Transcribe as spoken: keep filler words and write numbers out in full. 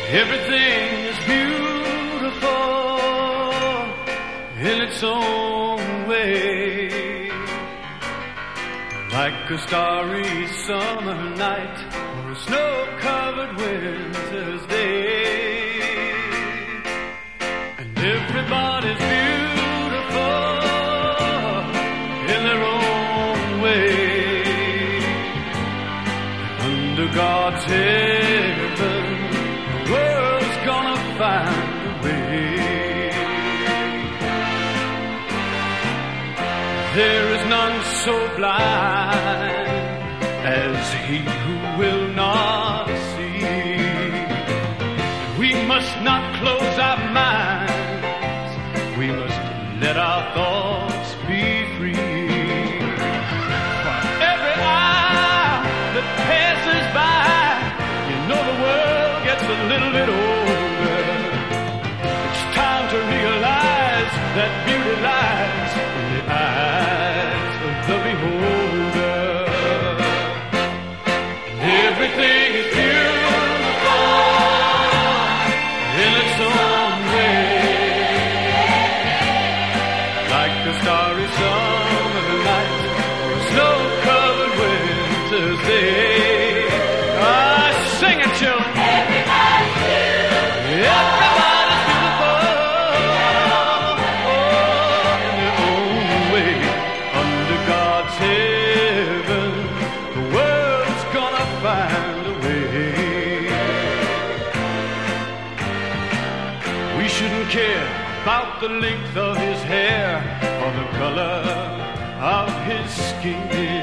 Everything is beautiful in its own way, like a starry summer night or a snow-covered winter's day. And everybody's beautiful in their own way. Under God's heaven, the world's gonna find a way. There is none so blind as he who will not see. We must not close our minds, we must let our thoughts be free. For every hour that passes by, you know the world gets a little bit older. It's time to realize that beauty lies in the eyes of the beholder. And everything is beautiful in its own way, like a starry summer night or a snow-covered winter's day. Ah, sing it, children. Everybody's beautiful. Everybody's beautiful. Oh, in their own way. Under God's heaven, the world's gonna find a way. We shouldn't care about the length of his hair or the color of his skin.